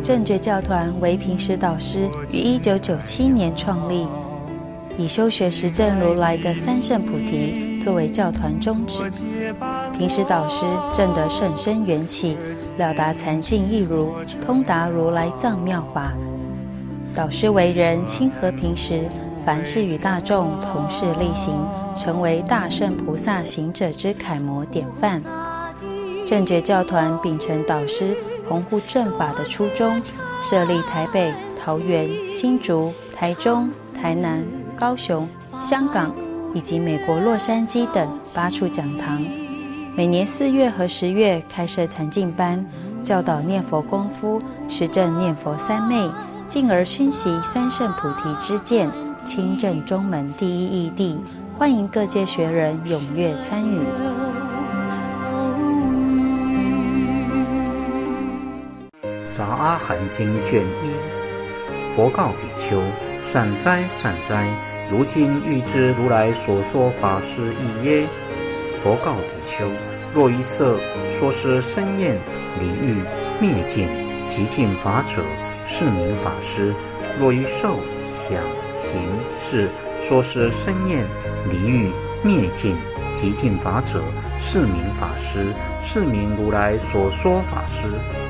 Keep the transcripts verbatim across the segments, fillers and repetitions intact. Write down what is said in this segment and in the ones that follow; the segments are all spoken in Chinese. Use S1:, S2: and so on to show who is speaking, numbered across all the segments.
S1: 正觉教团为平时导师于一九九七年创立，以修学实证如来的三圣菩提作为教团宗旨。平时导师证得甚深缘起，了达禅境义如，通达如来藏妙法。导师为人亲和平时，凡事与大众同事力行，成为大圣菩萨行者之楷模典范。正觉教团秉承导师弘护正法的初衷，设立台北、桃园、新竹、台中、台南、高雄、香港以及美国洛杉矶等八处讲堂，每年四月和十月开设禅境班，教导念佛功夫，实证念佛三昧，进而熏习三圣菩提之见，亲证中门第一义谛，欢迎各界学人踊跃参与。
S2: 杂阿含经卷一，佛告比丘：善哉善哉，如今欲知如来所说法是义耶？佛告比丘：若于色说是生厌离欲灭尽极尽法者，是名法师；若于受想行识说是生厌离欲灭尽极尽法者，是名法师，是名如来所说法师。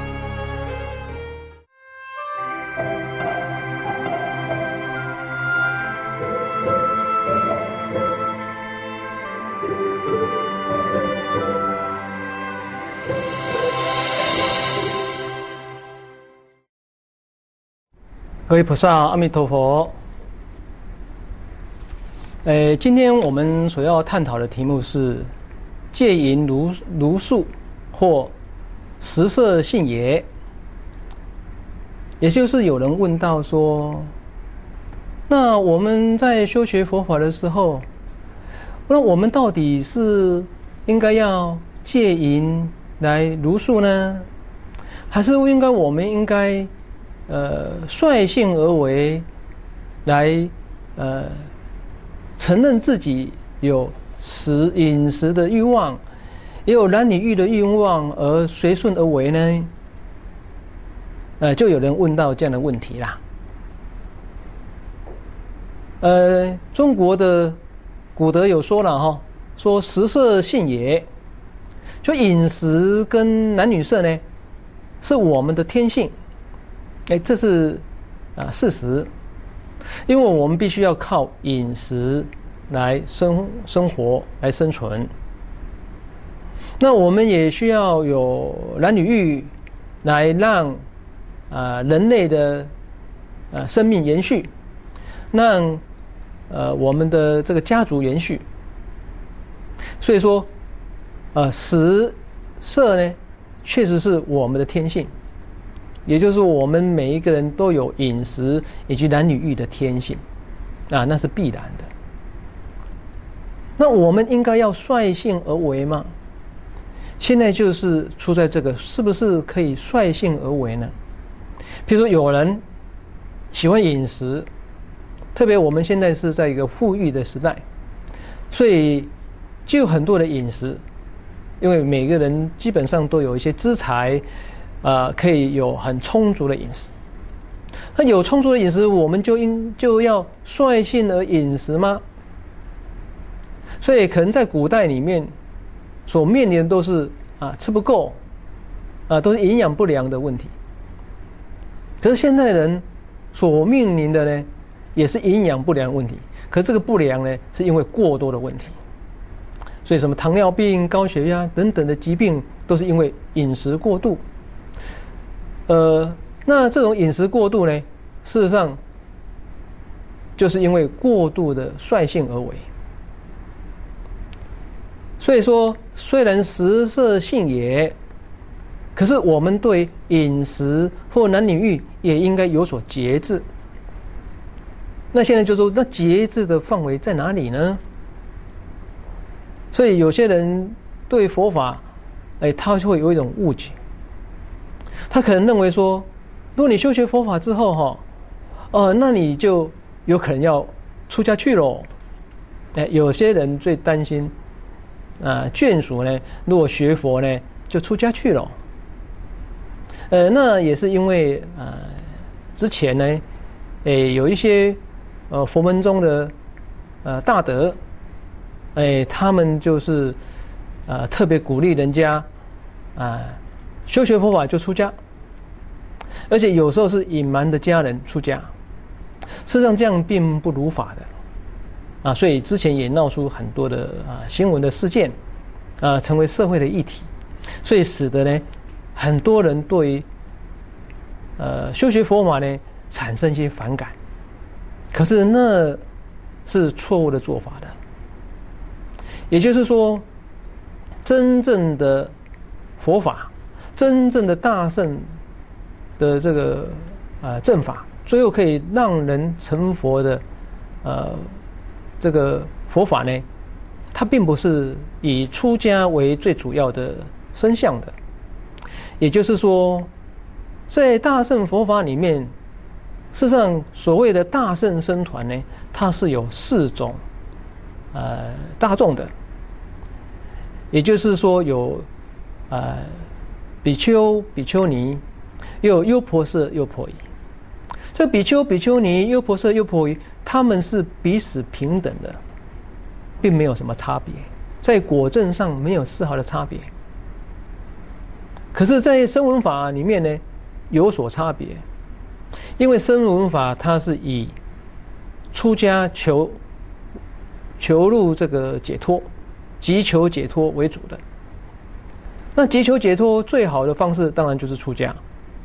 S3: 各位菩萨，阿弥陀佛。呃，今天我们所要探讨的题目是戒淫如如数或食色性也。也就是有人问到说，那我们在修学佛法的时候，那我们到底是应该要戒淫来如数呢，还是应该我们应该呃率性而为，来呃承认自己有食饮食的欲望，也有男女欲的欲望，而随顺而为呢？呃，就有人问到这样的问题啦。呃，中国的古德有说了哈，说食色性也，就饮食跟男女色呢，是我们的天性。哎，这是啊事实，因为我们必须要靠饮食来生生活来生存。那我们也需要有男女欲来让啊、呃、人类的呃生命延续，让呃我们的这个家族延续。所以说，呃食色呢，确实是我们的天性。也就是我们每一个人都有饮食以及男女欲的天性啊，那是必然的。那我们应该要率性而为吗？现在就是出在这个是不是可以率性而为呢？比如说有人喜欢饮食，特别我们现在是在一个富裕的时代，所以就有很多的饮食，因为每个人基本上都有一些资财，呃，可以有很充足的饮食。那有充足的饮食，我们就应就要率性而饮食吗？所以可能在古代里面所面临的都是啊吃不够，啊都是营养不良的问题。可是现代人所面临的呢，也是营养不良的问题。可是这个不良呢，是因为过多的问题。所以什么糖尿病、高血压等等的疾病，都是因为饮食过度。呃，那这种饮食过度呢，事实上就是因为过度的率性而为。所以说，虽然食色性也，可是我们对饮食或男女欲也应该有所节制。那现在就说，那节制的范围在哪里呢？所以有些人对佛法，哎，他会有一种误解。他可能认为说，如果你修学佛法之后哈，呃，那你就有可能要出家去喽。哎，有些人最担心，啊、呃，眷属呢，如果学佛呢，就出家去了。 呃，那也是因为呃之前呢，诶有一些呃佛门中的呃大德，诶他们就是呃特别鼓励人家啊、呃、修学佛法就出家，而且有时候是隐瞒的家人出家，事实上这样并不如法的啊，所以之前也闹出很多的啊新闻的事件啊，成为社会的议题，所以使得呢很多人对于呃修学佛法呢产生一些反感，可是那是错误的做法的。也就是说，真正的佛法，真正的大乘的这个呃正法，最后可以让人成佛的呃这个佛法呢，它并不是以出家为最主要的身相的。也就是说，在大乘佛法里面，事实上所谓的大乘僧团呢，它是有四种呃大众的，也就是说有呃比丘、比丘尼，又有优婆塞、优婆夷。这比丘、比丘尼、优婆塞、优婆夷，他们是彼此平等的，并没有什么差别，在果证上没有丝毫的差别。可是，在声闻法里面呢，有所差别，因为声闻法它是以出家求求入这个解脱，急求解脱为主的。那急求解脱最好的方式，当然就是出家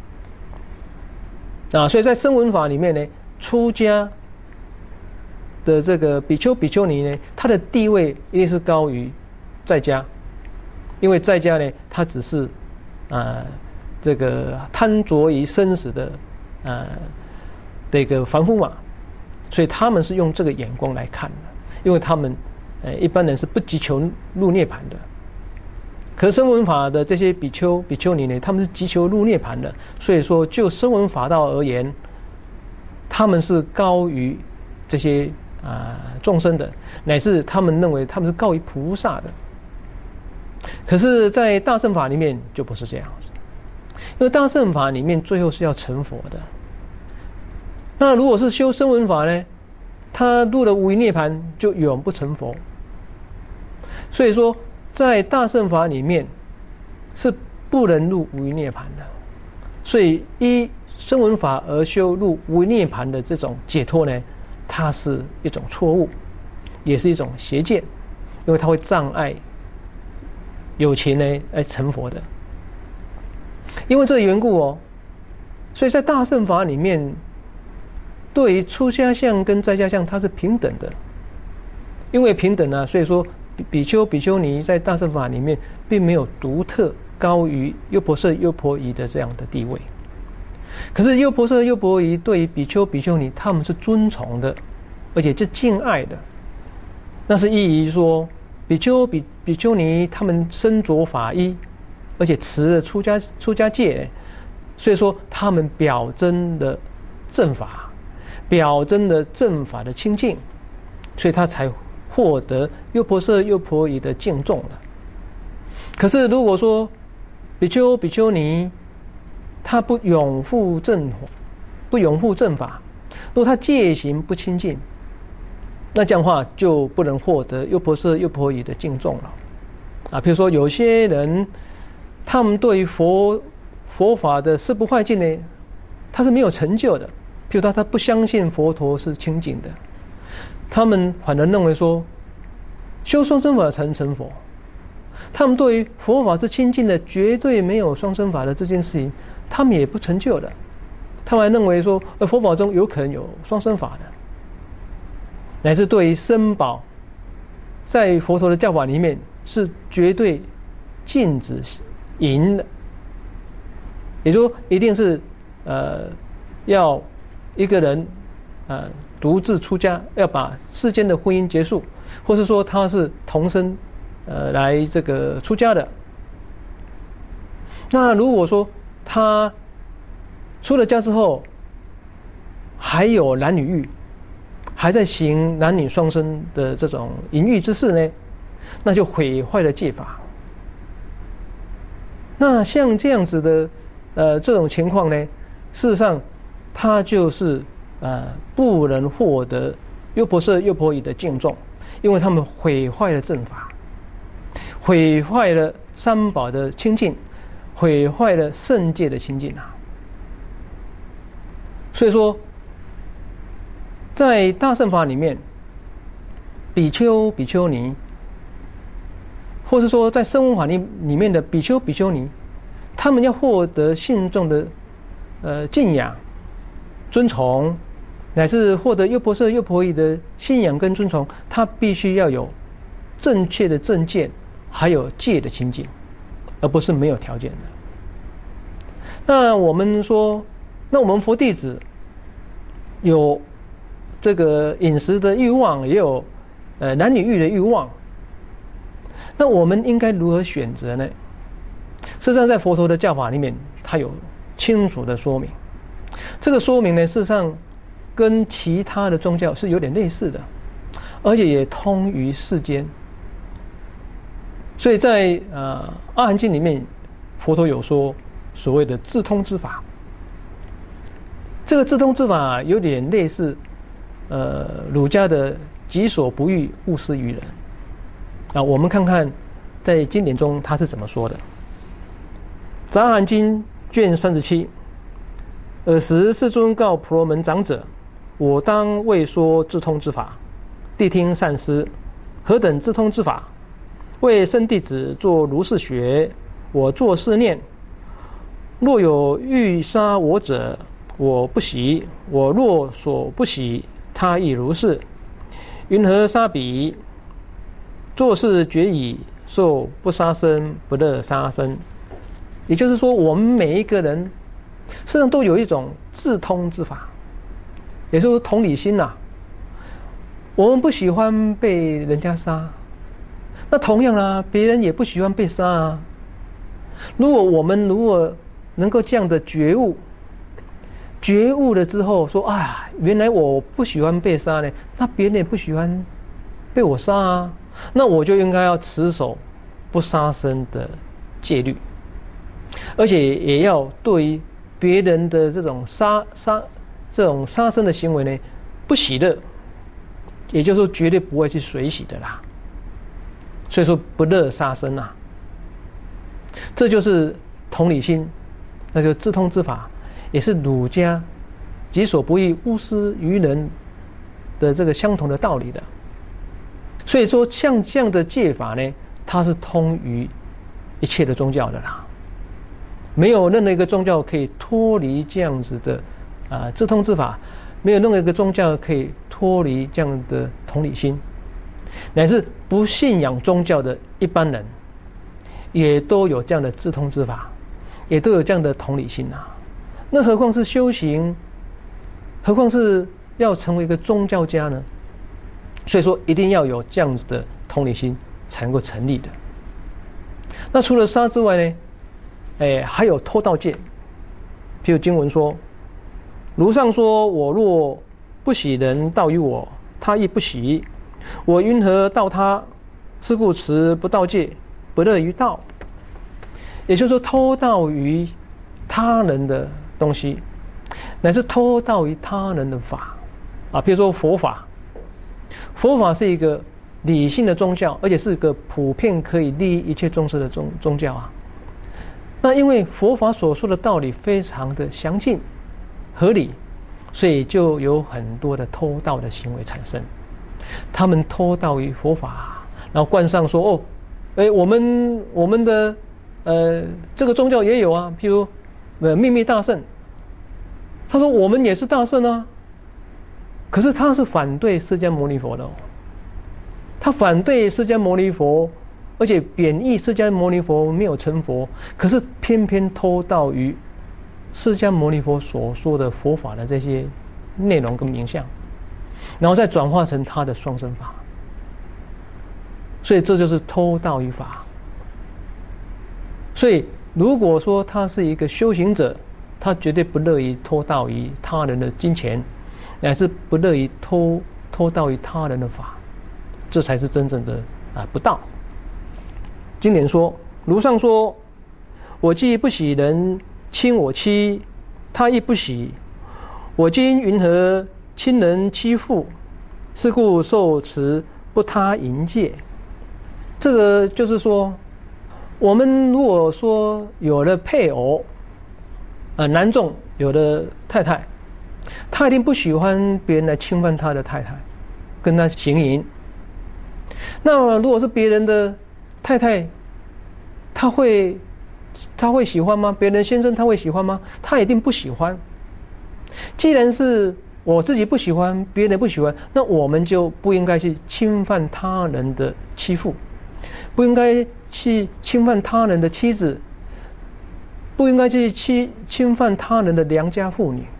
S3: 啊。所以在声闻法里面呢，出家的这个比丘、比丘尼呢，他的地位一定是高于在家，因为在家呢，他只是啊、呃，这个贪着于生死的呃这个凡夫嘛，所以他们是用这个眼光来看的，因为他们呃一般人是不急求入涅槃的。可是声闻法的这些比丘、比丘尼呢，他们是急求入涅槃的，所以说就声闻法道而言，他们是高于这些啊、呃、众生的，乃至他们认为他们是高于菩萨的。可是，在大乘法里面就不是这样子，因为大乘法里面最后是要成佛的。那如果是修声闻法呢，他入了无余涅槃，就永不成佛。所以说，在大乘法里面是不能入无余涅槃的。所以依声闻法而修入无余涅槃的这种解脱呢，它是一种错误，也是一种邪见，因为它会障碍有情呢来成佛的。因为这个缘故哦，所以在大乘法里面，对于出家相跟在家相它是平等的。因为平等啊，所以说比丘、比丘尼在大乘法里面并没有独特高于优婆塞、优婆夷的这样的地位。可是优婆塞、优婆夷对于比丘、比丘尼他们是尊崇的，而且是敬爱的。那是意义说，比丘、比比丘尼他们身着法衣，而且持了出家出家戒，所以说他们表征的正法，表征的正法的清净，所以他才获得优婆塞、优婆夷的敬重了。可是如果说比丘、比丘尼他不拥护正不拥护正法，如果他戒行不清净，那这样的话就不能获得优婆塞、优婆夷的敬重了啊。比如说有些人，他们对佛佛法的四不坏境呢，他是没有成就的。譬如他他不相信佛陀是清净的，他们反而认为说修双生法才能成佛。他们对于佛法是清净的，绝对没有双生法的这件事情，他们也不成就的。他们还认为说，呃，佛法中有可能有双生法的，乃至对于僧宝，在佛陀的教法里面是绝对禁止淫的，也就是说，一定是呃要一个人呃独自出家，要把世间的婚姻结束，或是说他是同生呃来这个出家的。那如果说他出了家之后还有男女欲，还在行男女双生的这种淫欲之事呢，那就毁坏了戒法。那像这样子的呃这种情况呢，事实上他就是呃不能获得优婆塞优婆夷的敬重，因为他们毁坏了正法，毁坏了三宝的清净，毁坏了圣界的清净啊。所以说在大乘法里面，比丘比丘尼，或是说在声闻法里里面的比丘比丘尼，他们要获得信众的呃敬仰尊崇，乃至获得优婆塞优婆夷的信仰跟尊崇，他必须要有正确的正见，还有戒的清净，而不是没有条件的。那我们说，那我们佛弟子有这个饮食的欲望，也有呃男女欲的欲望，那我们应该如何选择呢？事实上，在佛陀的教法里面，它有清楚的说明。这个说明呢，事实上跟其他的宗教是有点类似的，而且也通于世间。所以在呃《阿含经》里面，佛陀有说所谓的自通之法。这个自通之法有点类似呃儒家的己所不欲，勿施于人啊。我们看看在经典中他是怎么说的。《阿含经》卷三十七，尔时世尊告婆罗门长者：我当为说自通之法，谛听善思。何等自通之法？为生弟子作如是学。我作是念：若有欲杀我者，我不喜；我若所不喜，他亦如是。云何杀彼？作是决矣，受不杀生，不乐杀生。也就是说，我们每一个人实际上都有一种自通之法，也就是同理心呐、啊。我们不喜欢被人家杀，那同样啊，别人也不喜欢被杀啊。如果我们如果能够这样的觉悟，觉悟了之后说啊，原来我不喜欢被杀呢，那别人也不喜欢被我杀啊，那我就应该要持守不杀生的戒律，而且也要对于别人的这种杀杀这种杀生的行为呢不喜乐，也就是说绝对不会去随喜的啦。所以说不乐杀生啊，这就是同理心，那就自通之法，也是儒家己所不欲，勿施于人的这个相同的道理的。所以说像这样的戒法呢，它是通于一切的宗教的啦，没有任何一个宗教可以脱离这样子的啊、呃、自通之法，没有任何一个宗教可以脱离这样的同理心，乃至不信仰宗教的一般人也都有这样的自通之法，也都有这样的同理心啊。那何况是修行，何况是要成为一个宗教家呢？所以说一定要有这样子的同理心才能够成立的。那除了杀之外呢，哎，还有偷盗戒。譬如经文说：如上说，我若不喜人盗于我，他亦不喜，我云何盗他？是故持不盗戒，不乐于盗。也就是说，偷盗于他人的东西，乃至偷盗于他人的法啊。譬如说佛法，佛法是一个理性的宗教，而且是一个普遍可以利益一切众生的宗宗教啊。那因为佛法所说的道理非常的详尽合理，所以就有很多的偷盗的行为产生。他们偷盗于佛法，然后冠上说：哦，哎，我们我们的呃这个宗教也有啊，譬如呃秘密大圣，他说我们也是大圣啊，可是他是反对释迦牟尼佛的、哦，他反对释迦牟尼佛，而且贬义释迦牟尼佛没有成佛，可是偏偏偷盗于释迦牟尼佛所说的佛法的这些内容跟名相，然后再转化成他的双生法，所以这就是偷盗于法。所以如果说他是一个修行者，他绝对不乐于偷盗于他人的金钱，乃至不乐于偷偷盗于他人的法，这才是真正的啊不道。经典说：如上说，我既不喜人亲我妻，他亦不喜。我今云何亲人欺负？是故受持不他淫戒。这个就是说，我们如果说有了配偶，呃，男众有了太太，他一定不喜欢别人来侵犯他的太太，跟他行淫。那如果是别人的太太，他会他会喜欢吗？别人的先生他会喜欢吗？他一定不喜欢。既然是我自己不喜欢，别人不喜欢，那我们就不应该去侵犯他人的妻妇，不应该去侵犯他人的妻子，不应该去侵侵犯他人的良家妇女。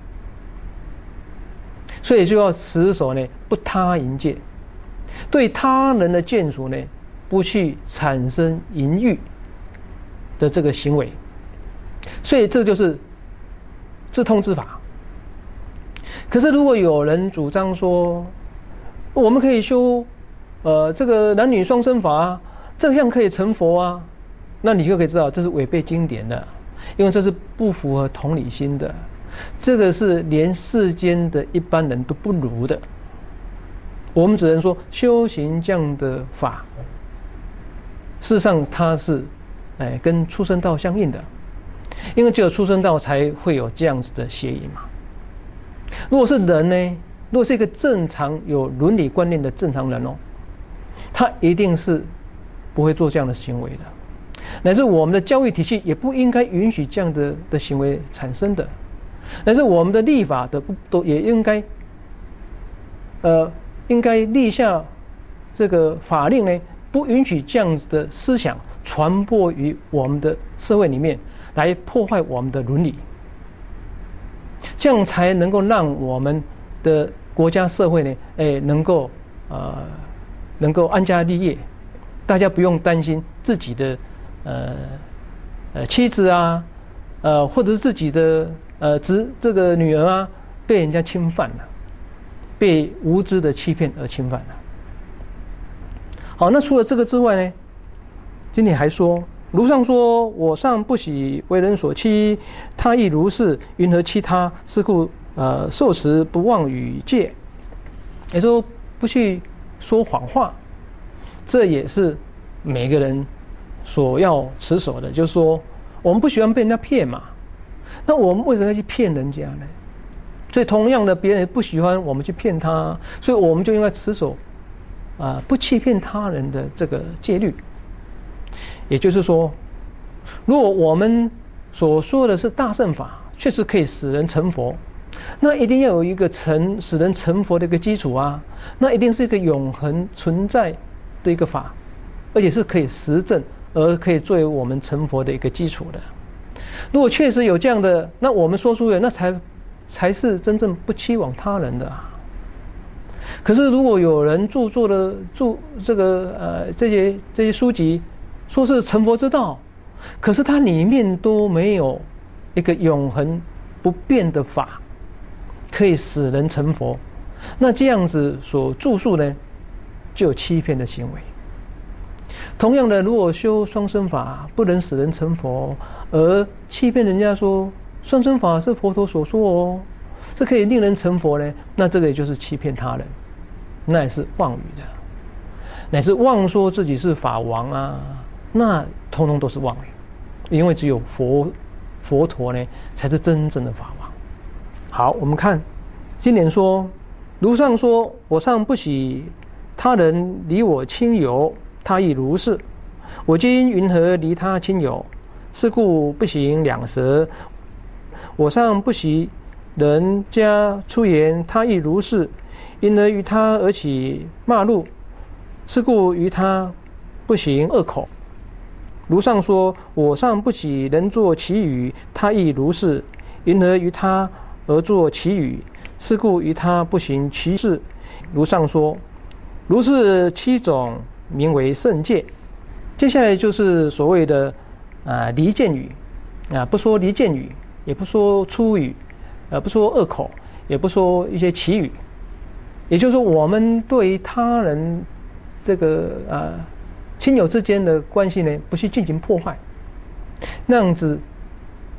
S3: 所以就要持守呢不他淫戒，对他人的眷属呢不去产生淫欲的这个行为。所以这就是自通之法。可是如果有人主张说我们可以修呃这个男女双生法啊，这样可以成佛啊，那你就可以知道这是违背经典的，因为这是不符合同理心的，这个是连世间的一般人都不如的。我们只能说修行这样的法，事实上它是哎跟出生道相应的，因为只有出生道才会有这样子的邪淫嘛。如果是人呢，如果是一个正常有伦理观念的正常人哦，他一定是不会做这样的行为的，乃至我们的教育体系也不应该允许这样的的行为产生的，乃至我们的立法的都也应该，呃，应该立下这个法令呢，不允许这样子的思想传播于我们的社会里面，来破坏我们的伦理。这样才能够让我们的国家社会呢，哎，能够呃，能够安家立业，大家不用担心自己的呃呃妻子啊，呃，或者是自己的呃侄这个女儿啊，被人家侵犯了，被无知的欺骗而侵犯了。好，那除了这个之外呢，今天还说。如上说，我尚不喜为人所欺，他亦如是，云何欺他？是故呃受持不妄语戒，也说不去说谎话，这也是每个人所要持守的。就是说，我们不喜欢被人家骗嘛，那我们为什么要去骗人家呢？所以同样的，别人不喜欢我们去骗他，所以我们就应该持守啊、呃、不欺骗他人的这个戒律。也就是说，如果我们所说的是大乘法，确实可以使人成佛，那一定要有一个成使人成佛的一个基础啊，那一定是一个永恒存在的一个法，而且是可以实证而可以作为我们成佛的一个基础的。如果确实有这样的，那我们说出的那才才是真正不欺枉他人的啊。可是如果有人著作的著这个呃这些这些书籍，说是成佛之道，可是它里面都没有一个永恒不变的法可以使人成佛，那这样子所著述呢，就有欺骗的行为。同样的，如果修双生法不能使人成佛，而欺骗人家说双生法是佛陀所说哦，这可以令人成佛呢，那这个也就是欺骗他人，那也是妄语的，乃至妄说自己是法王啊，那通通都是妄语，因为只有佛佛陀呢才是真正的法王。好，我们看经典说，如上说，我尚不喜他人离我亲友，他亦如是。我今云何离他亲友？是故不行两舌。我尚不喜人家出言，他亦如是，因而于他而起骂怒，是故于他不行恶口。如上说，我尚不喜人作绮语，他亦如是，因而于他而作绮语，是故于他不行其事。如上说，如是七种名为圣戒。接下来就是所谓的啊离间语啊，不说离间语，也不说粗语，呃，不说恶口，也不说一些绮语。也就是说，我们对于他人这个啊亲友之间的关系呢，不去进行破坏，那样子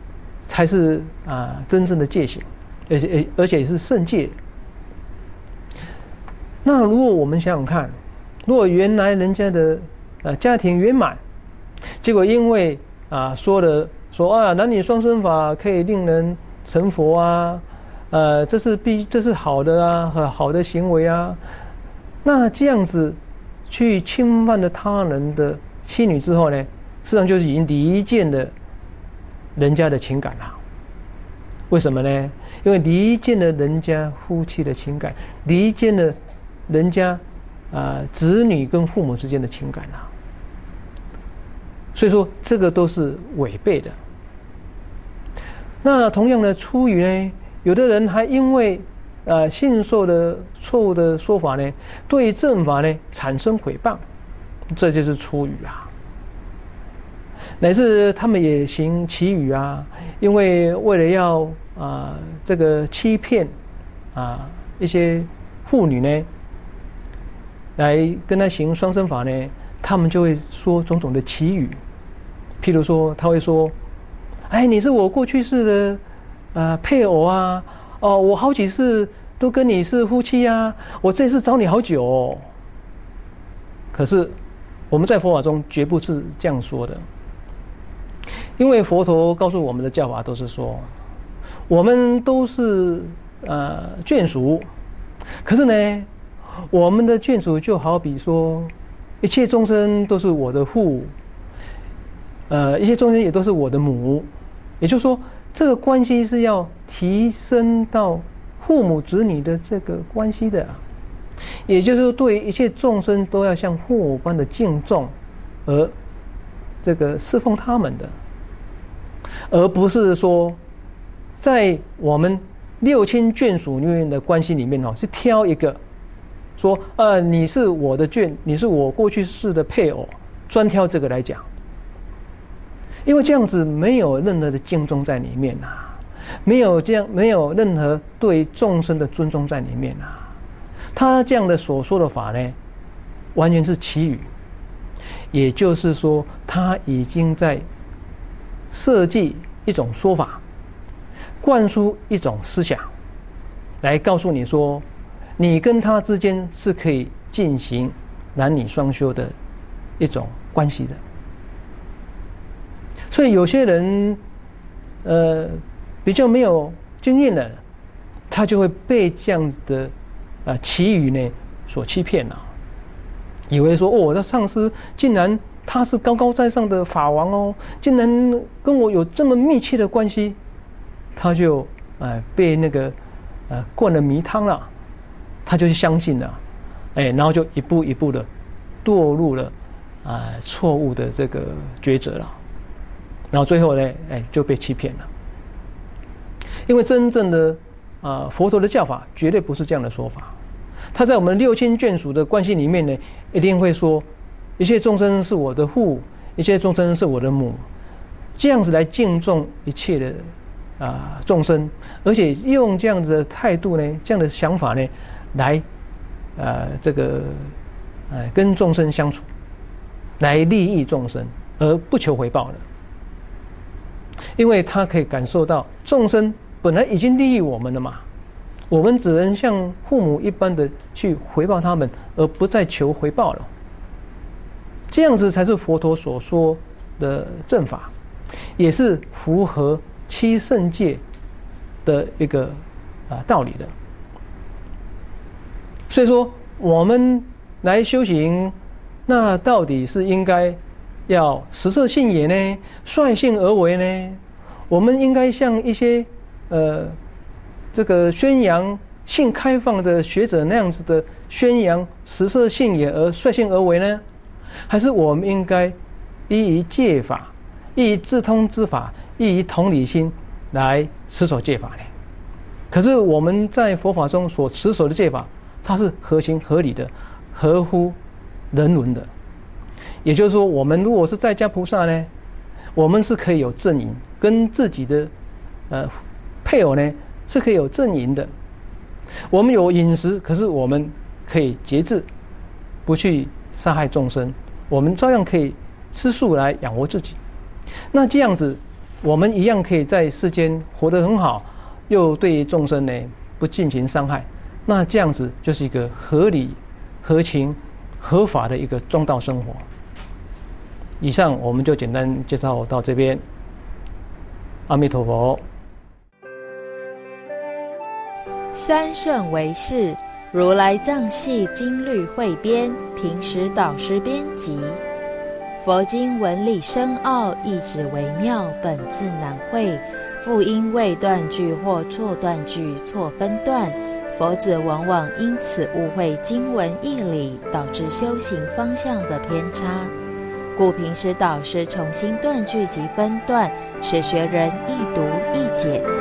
S3: 才是啊、呃、真正的戒行，而且而且是圣戒。那如果我们想想看，如果原来人家的呃家庭圆满，结果因为啊、呃、说了说啊男女双生法可以令人成佛啊，呃这是必这是好的啊，好的行为啊，那这样子去侵犯了他人的妻女之后呢，实际上就是已经离间了人家的情感了。为什么呢？因为离间了人家夫妻的情感，离间了人家啊、呃、子女跟父母之间的情感啊。所以说这个都是违背的。那同样的出于呢，有的人还因为呃信受的错误的说法呢，对正法呢产生诽谤，这就是出于啊。乃至他们也行绮语啊，因为为了要啊、呃、这个欺骗啊、呃、一些妇女呢，来跟他行双生法呢，他们就会说种种的绮语，譬如说他会说，哎，你是我过去世的呃配偶啊，哦，我好几次都跟你是夫妻啊，我这次找你好久哦。可是我们在佛法中绝不是这样说的。因为佛陀告诉我们的教法都是说，我们都是呃眷属，可是呢，我们的眷属就好比说，一切众生都是我的父，呃，一切众生也都是我的母，也就是说，这个关系是要提升到父母子女的这个关系的，也就是说，对一切众生都要像父母般的敬重，而这个侍奉他们的。而不是说在我们六亲眷属里面的关系里面是挑一个说呃你是我的眷，你是我过去世的配偶，专挑这个来讲，因为这样子没有任何的敬重在里面啊，没有这样没有任何对众生的尊重在里面啊。他这样的所说的法呢，完全是绮语，也就是说他已经在设计一种说法，灌输一种思想，来告诉你说，你跟他之间是可以进行男女双修的一种关系的。所以有些人，呃，比较没有经验的，他就会被这样子的呃绮语呢所欺骗了，以为说哦，我的上司竟然他是高高在上的法王哦，竟然跟我有这么密切的关系，他就呃被那个呃灌了迷汤了，他就相信了，哎，然后就一步一步的堕入了啊、呃、错误的这个抉择了，然后最后呢，哎就被欺骗了。因为真正的啊、呃、佛陀的教法绝对不是这样的说法，他在我们六亲眷属的关系里面呢，一定会说，一切众生是我的父，一切众生是我的母，这样子来敬重一切的啊、呃、众生，而且用这样子的态度呢，这样的想法呢，来呃这个呃跟众生相处，来利益众生，而不求回报的。因为他可以感受到众生本来已经利益我们了嘛，我们只能像父母一般的去回报他们，而不再求回报了。这样子才是佛陀所说的正法，也是符合七圣戒的一个啊道理的。所以说我们来修行，那到底是应该要实摄性也呢，率性而为呢？我们应该像一些呃这个宣扬性开放的学者那样子的宣扬实摄性也而率性而为呢？还是我们应该依于戒法，依于自通之法，依于同理心来持守戒法呢？可是我们在佛法中所持守的戒法，它是合情合理的，合乎人伦的。也就是说，我们如果是在家菩萨呢，我们是可以有正淫，跟自己的呃配偶呢是可以有正淫的。我们有饮食，可是我们可以节制，不去杀害众生，我们照样可以吃素来养活自己。那这样子我们一样可以在世间活得很好，又对众生呢不进行伤害，那这样子就是一个合理、合情、合法的一个中道生活。以上我们就简单介绍到这边。阿弥陀佛。
S1: 三圣唯识，如来藏系经律汇编，平时导师编辑。佛经文理深奥，意旨微妙，本自难会。复因为断句或错断句、错分段，佛子往往因此误会经文义理，导致修行方向的偏差。故平时导师重新断句及分段，使学人易读易解。